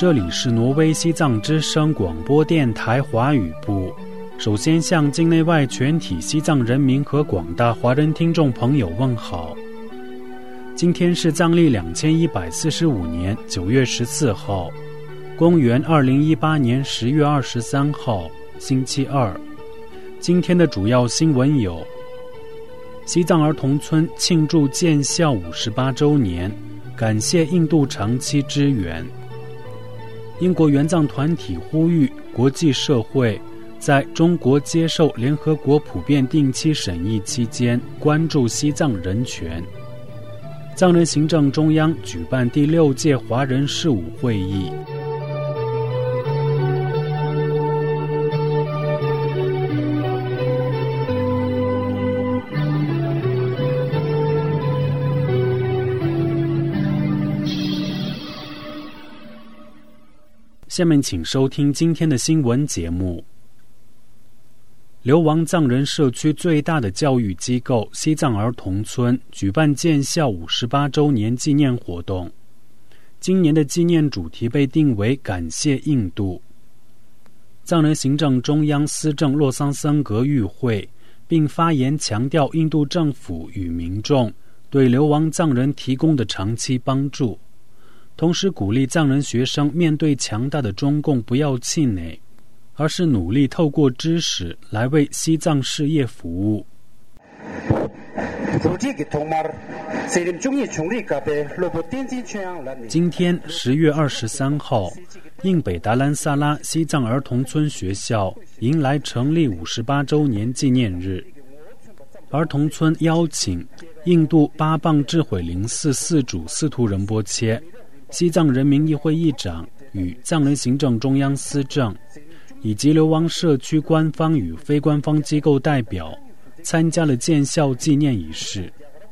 这里是挪威西藏之声广播电台华语部。首先向境内外全体西藏人民和广大华人听众朋友问好。今天是藏历2145年9月14号，公元2018年10月23号，星期二。今天的主要新闻有：西藏儿童村庆祝建校58周年，感谢印度长期支援。英国援藏团体呼吁国际社会在中国接受联合国普遍定期审议期间关注西藏人权。藏人行政中央举办第6届华人事务会议。下面请收听今天的新闻节目。流亡藏人社区最大的教育机构西藏儿童村举办建校58周年纪念活动，今年的纪念主题被定为感谢印度。藏人行政中央司政洛桑森格与会，并发言强调印度政府与民众对流亡藏人提供的长期帮助，同时鼓励藏人学生面对强大的中共不要气馁，而是努力透过知识来为西藏事业服务。今天10月23号，印北达兰萨拉西藏儿童村学校迎来成立58周年纪念日。儿童村邀请印度巴棒智慧灵寺寺主斯图仁波切、西藏人民议会议长与藏人行政中央司政，以及流亡社区官方与非官方机构代表参加了建校纪念仪式。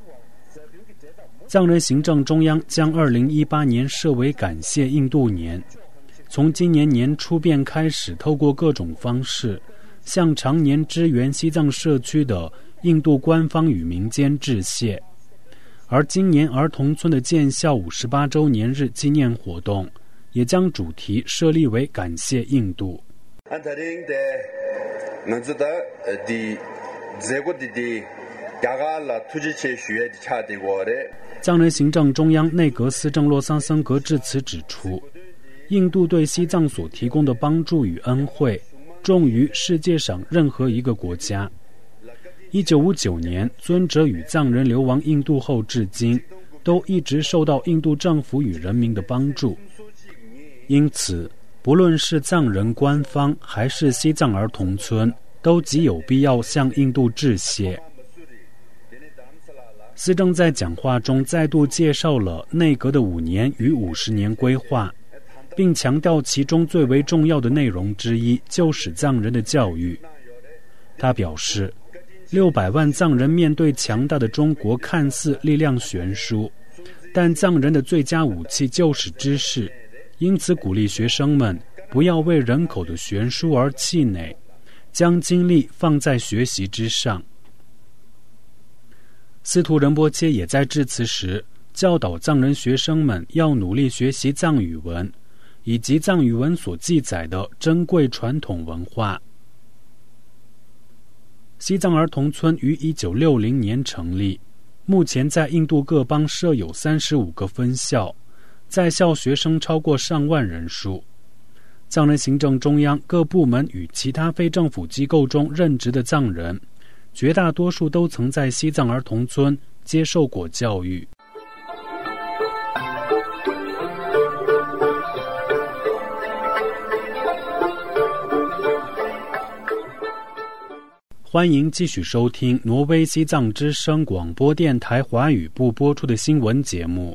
藏人行政中央将2018年设为感谢印度年，从今年年初便开始透过各种方式向常年支援西藏社区的印度官方与民间致谢。而今年儿童村的建校58周年日纪念活动也将主题设立为感谢印度。藏人行政中央内阁司政洛桑森格致辞指出，印度对西藏所提供的帮助与恩惠重于世界上任何一个国家。1959年尊者与藏人流亡印度后至今，都一直受到印度政府与人民的帮助。因此，不论是藏人官方还是西藏儿童村，都极有必要向印度致谢。司政在讲话中再度介绍了内阁的5年与50年规划，并强调其中最为重要的内容之一就是藏人的教育。他表示，600万藏人面对强大的中国看似力量悬殊，但藏人的最佳武器就是知识，因此鼓励学生们不要为人口的悬殊而气馁，将精力放在学习之上。斯图仁波切也在致辞时教导藏人学生们要努力学习藏语文，以及藏语文所记载的珍贵传统文化。西藏儿童村于1960年成立，目前在印度各邦设有35个分校，在校学生超过上万人数。藏人行政中央各部门与其他非政府机构中任职的藏人，绝大多数都曾在西藏儿童村接受过教育。欢迎继续收听挪威西藏之声广播电台华语部播出的新闻节目。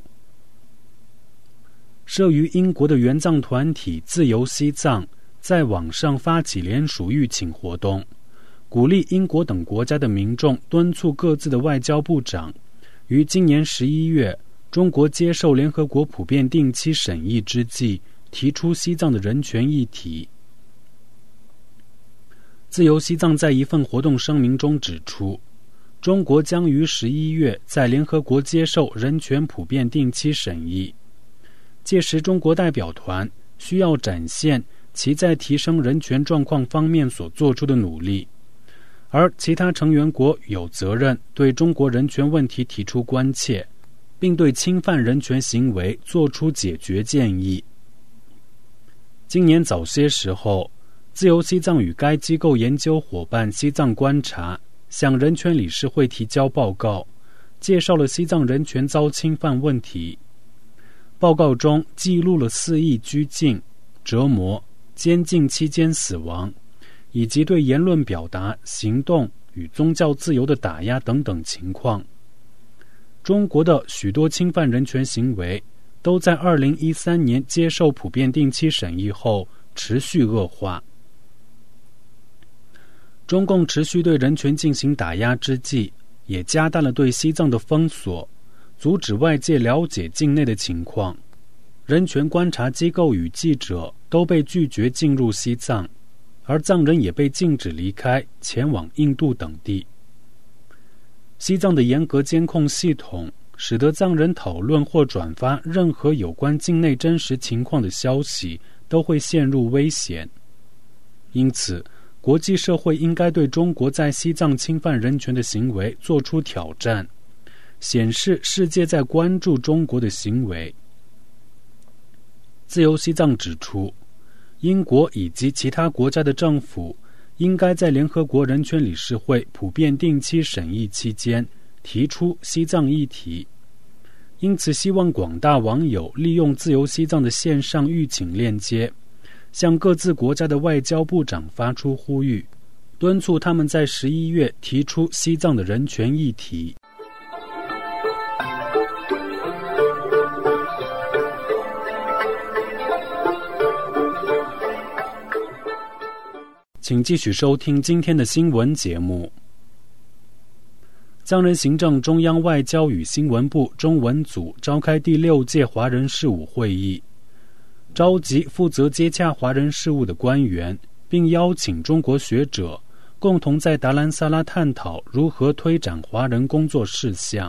设于英国的援藏团体自由西藏在网上发起联署预请活动，鼓励英国等国家的民众敦促各自的外交部长于今年11月中国接受联合国普遍定期审议之际提出西藏的人权议题。自由西藏在一份活动声明中指出，中国将于11月在联合国接受人权普遍定期审议，届时中国代表团需要展现其在提升人权状况方面所做出的努力，而其他成员国有责任对中国人权问题提出关切，并对侵犯人权行为做出解决建议。今年早些时候，自由西藏与该机构研究伙伴西藏观察向人权理事会提交报告，介绍了西藏人权遭侵犯问题。报告中记录了4亿拘禁、折磨、监禁期间死亡，以及对言论表达、行动与宗教自由的打压等等情况。中国的许多侵犯人权行为都在2013年接受普遍定期审议后持续恶化。中共持续对人权进行打压之际，也加大了对西藏的封锁，阻止外界了解境内的情况。人权观察机构与记者都被拒绝进入西藏，而藏人也被禁止离开，前往印度等地。西藏的严格监控系统使得藏人讨论或转发任何有关境内真实情况的消息都会陷入危险。因此，国际社会应该对中国在西藏侵犯人权的行为做出挑战，显示世界在关注中国的行为。自由西藏指出，英国以及其他国家的政府应该在联合国人权理事会普遍定期审议期间提出西藏议题，因此希望广大网友利用自由西藏的线上预请链接，向各自国家的外交部长发出呼吁，敦促他们在11月提出西藏的人权议题。请继续收听今天的新闻节目。藏人行政中央外交与新闻部中文组召开第6届华人事务会议，召集负责接洽华人事务的官员，并邀请中国学者共同在达兰萨拉探讨如何推展华人工作事项。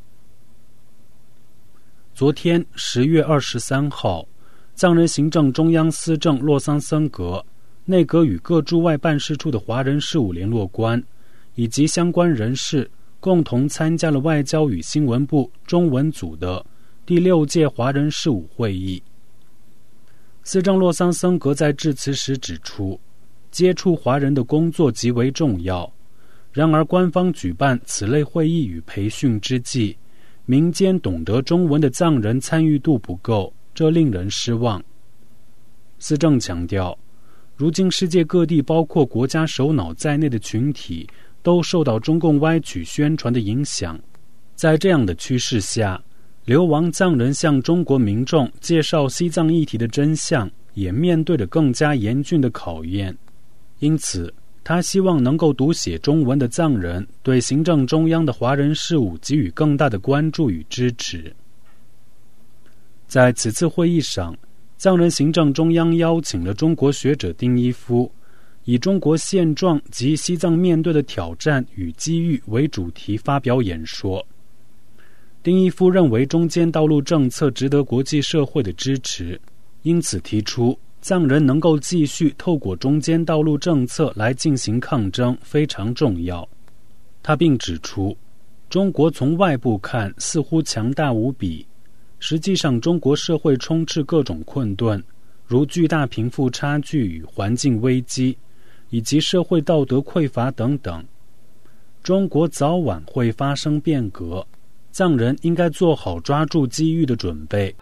昨天10月23号，藏人行政中央司政洛桑森格、内阁与各驻外办事处的华人事务联络官以及相关人士共同参加了外交与新闻部中文组的第6届华人事务会议。司政洛桑森格在致辞时指出，接触华人的工作极为重要，然而官方举办此类会议与培训之际，民间懂得中文的藏人参与度不够，这令人失望。司政强调，如今世界各地包括国家首脑在内的群体都受到中共歪曲宣传的影响，在这样的趋势下，流亡藏人向中国民众介绍西藏议题的真相也面对着更加严峻的考验。因此，他希望能够读写中文的藏人对行政中央的华人事务给予更大的关注与支持。在此次会议上，藏人行政中央邀请了中国学者丁一夫，以中国现状及西藏面对的挑战与机遇为主题发表演说。丁一夫认为中间道路政策值得国际社会的支持，因此提出藏人能够继续透过中间道路政策来进行抗争非常重要。他并指出，中国从外部看似乎强大无比，实际上中国社会充斥各种困顿，如巨大贫富差距与环境危机，以及社会道德匮乏等等。中国早晚会发生变革，藏人应该做好抓住机遇的准备。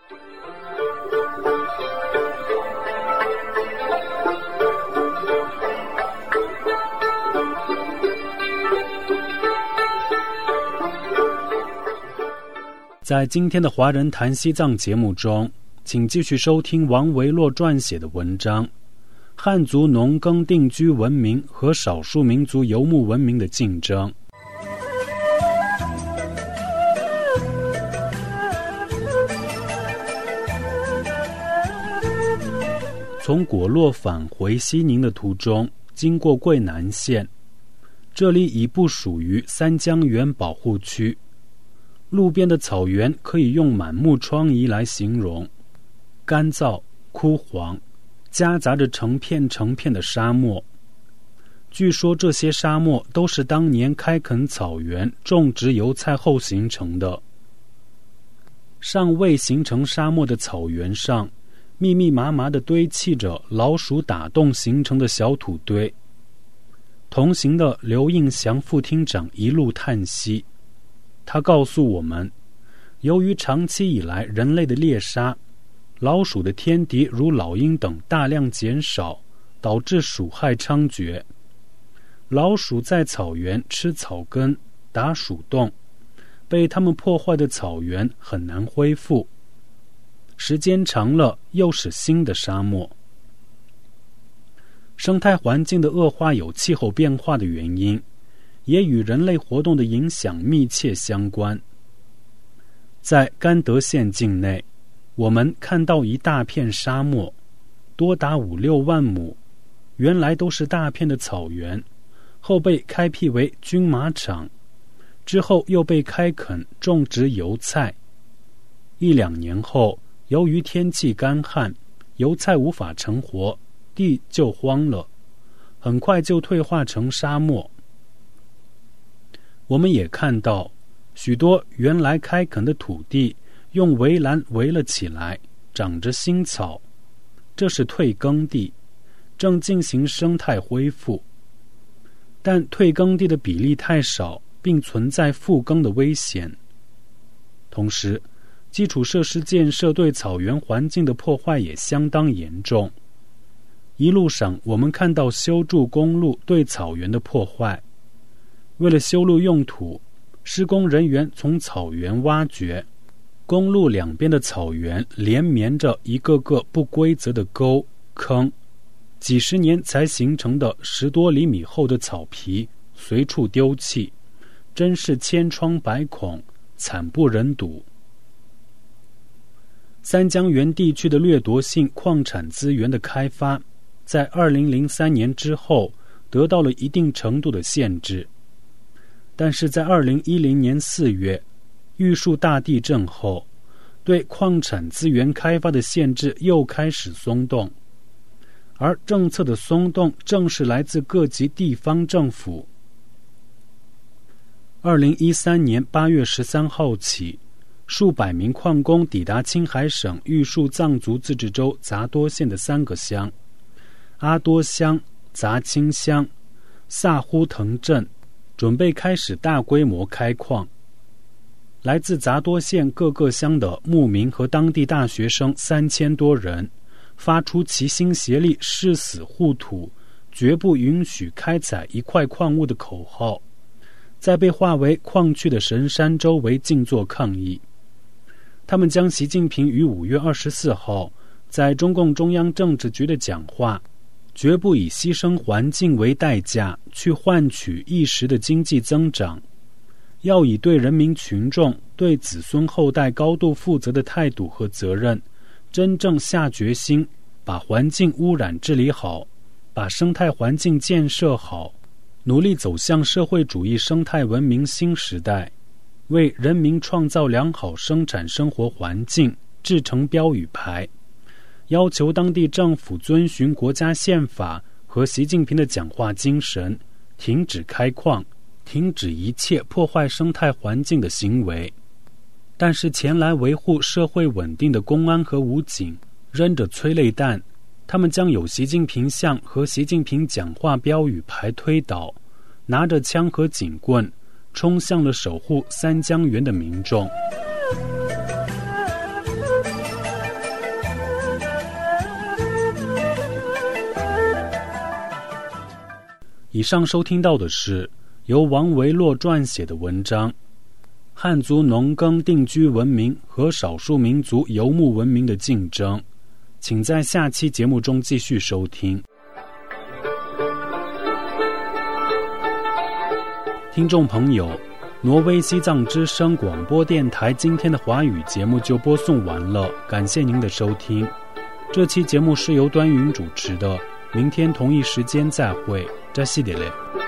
在今天的华人谈西藏节目中，请继续收听王维洛撰写的文章《汉族农耕定居文明和少数民族游牧文明的竞争》。从果洛返回西宁的途中，经过桂南县，这里已不属于三江源保护区。路边的草原可以用满目疮痍来形容，干燥、 枯黄，夹杂着成片成片的沙漠。据说这些沙漠都是当年开垦草原、种植油菜后形成的。尚未形成沙漠的草原上，密密麻麻地堆砌着老鼠打洞形成的小土堆。同行的刘应祥副厅长一路叹息，他告诉我们，由于长期以来人类的猎杀，老鼠的天敌如老鹰等大量减少，导致鼠害猖獗。老鼠在草原吃草根、打鼠洞，被它们破坏的草原很难恢复，时间长了又是新的沙漠。生态环境的恶化有气候变化的原因，也与人类活动的影响密切相关。在甘德县境内，我们看到一大片沙漠，多达5-6万亩，原来都是大片的草原，后被开辟为军马场，之后又被开垦种植油菜。1-2年后，由于天气干旱，油菜无法成活，地就荒了，很快就退化成沙漠。我们也看到许多原来开垦的土地用围栏围了起来，长着新草，这是退耕地，正进行生态恢复。但退耕地的比例太少，并存在复耕的危险。同时，基础设施建设对草原环境的破坏也相当严重。一路上我们看到修筑公路对草原的破坏。为了修路用土，施工人员从草原挖掘，公路两边的草原连绵着一个个不规则的沟坑，几十年才形成的10多厘米厚的草皮随处丢弃，真是千疮百孔，惨不忍睹。三江源地区的掠夺性矿产资源的开发，在2003年之后得到了一定程度的限制，但是在2010年4月玉树大地震后，对矿产资源开发的限制又开始松动，而政策的松动正是来自各级地方政府。2013年8月13号起，数百名矿工抵达青海省玉树藏族自治州杂多县的3个乡：阿多乡、杂青乡、萨呼腾镇，准备开始大规模开矿。来自杂多县各个乡的牧民和当地大学生3000多人，发出齐心协力、誓死护土、绝不允许开采一块矿物的口号，在被划为矿区的神山周围静坐抗议。他们将习近平于5月24号在中共中央政治局的讲话，绝不以牺牲环境为代价去换取一时的经济增长，要以对人民群众、对子孙后代高度负责的态度和责任，真正下决心把环境污染治理好，把生态环境建设好，努力走向社会主义生态文明新时代，为人民创造良好生产生活环境制成标语牌，要求当地政府遵循国家宪法和习近平的讲话精神，停止开矿，停止一切破坏生态环境的行为。但是前来维护社会稳定的公安和武警扔着催泪弹，他们将有习近平像和习近平讲话标语牌推倒，拿着枪和警棍冲向了守护三江源的民众。以上收听到的是由王维洛撰写的文章《汉族农耕定居文明和少数民族游牧文明的竞争》，请在下期节目中继续收听。听众朋友，挪威西藏之声广播电台今天的华语节目就播送完了，感谢您的收听。这期节目是由端云主持的，明天同一时间再会，扎西德勒。